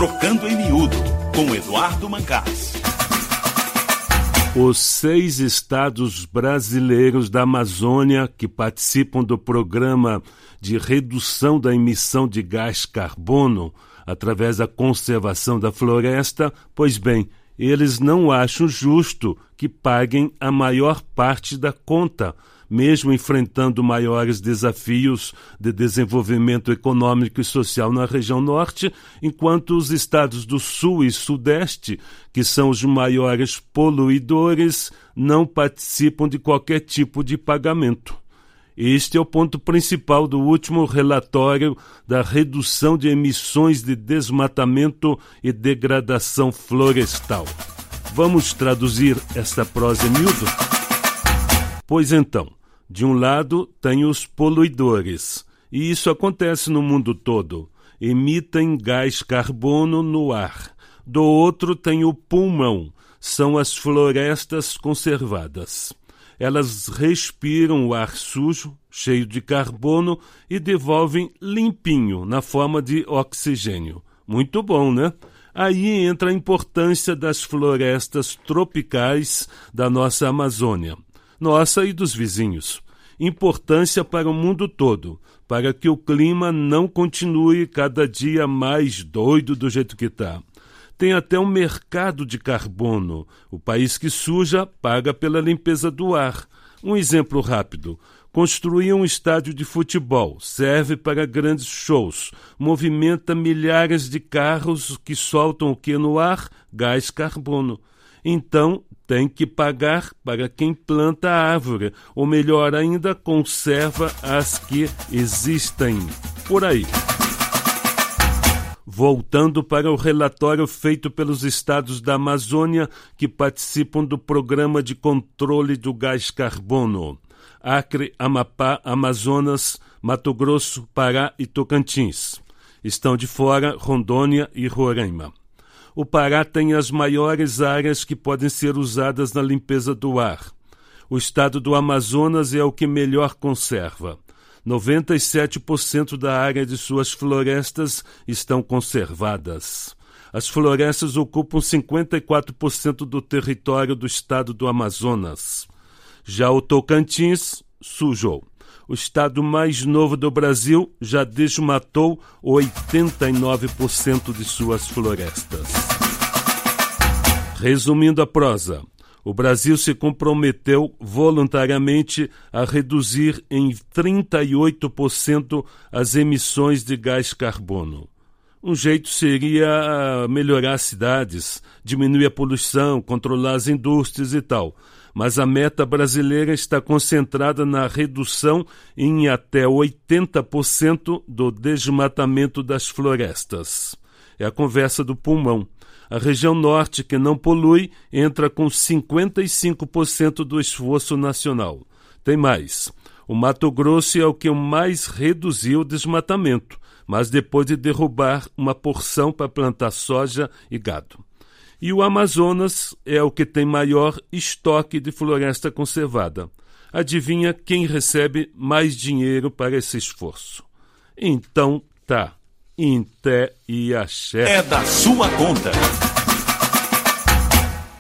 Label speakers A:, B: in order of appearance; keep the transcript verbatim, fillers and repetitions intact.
A: Trocando em Miúdo, com Eduardo Mancás.
B: Os seis estados brasileiros da Amazônia que participam do programa de redução da emissão de gás carbono através da conservação da floresta, pois bem, eles não acham justo que paguem a maior parte da conta, mesmo enfrentando maiores desafios de desenvolvimento econômico e social na região norte, enquanto os estados do sul e sudeste, que são os maiores poluidores, não participam de qualquer tipo de pagamento. Este é o ponto principal do último relatório da redução de emissões de desmatamento e degradação florestal. Vamos traduzir esta prosa em miúdo? Pois então, de um lado tem os poluidores, e isso acontece no mundo todo. Emitem gás carbono no ar. Do outro tem o pulmão, são as florestas conservadas. Elas respiram o ar sujo, cheio de carbono, e devolvem limpinho, na forma de oxigênio. Muito bom, né? Aí entra a importância das florestas tropicais da nossa Amazônia, nossa e dos vizinhos. Importância para o mundo todo, para que o clima não continue cada dia mais doido do jeito que está. Tem até um mercado de carbono. O país que suja paga pela limpeza do ar. Um exemplo rápido. Construir um estádio de futebol serve para grandes shows. Movimenta milhares de carros que soltam o que no ar? Gás carbono. Então, tem que pagar para quem planta a árvore, ou melhor ainda, conserva as que existem. Por aí. Voltando para o relatório feito pelos estados da Amazônia que participam do Programa de Controle do Gás Carbono: Acre, Amapá, Amazonas, Mato Grosso, Pará e Tocantins. Estão de fora Rondônia e Roraima. O Pará tem as maiores áreas que podem ser usadas na limpeza do ar. O estado do Amazonas é o que melhor conserva. noventa e sete por cento da área de suas florestas estão conservadas. As florestas ocupam cinquenta e quatro por cento do território do estado do Amazonas. Já o Tocantins sujou. O estado mais novo do Brasil já desmatou oitenta e nove por cento de suas florestas. Resumindo a prosa, o Brasil se comprometeu voluntariamente a reduzir em trinta e oito por cento as emissões de gás carbono. Um jeito seria melhorar as cidades, diminuir a poluição, controlar as indústrias e tal. Mas a meta brasileira está concentrada na redução em até oitenta por cento do desmatamento das florestas. É a conversa do pulmão. A região norte, que não polui, entra com cinquenta e cinco por cento do esforço nacional. Tem mais. O Mato Grosso é o que mais reduziu o desmatamento, mas depois de derrubar uma porção para plantar soja e gado. E o Amazonas é o que tem maior estoque de floresta conservada. Adivinha quem recebe mais dinheiro para esse esforço? Então tá. Em té e axé.
A: É da sua conta.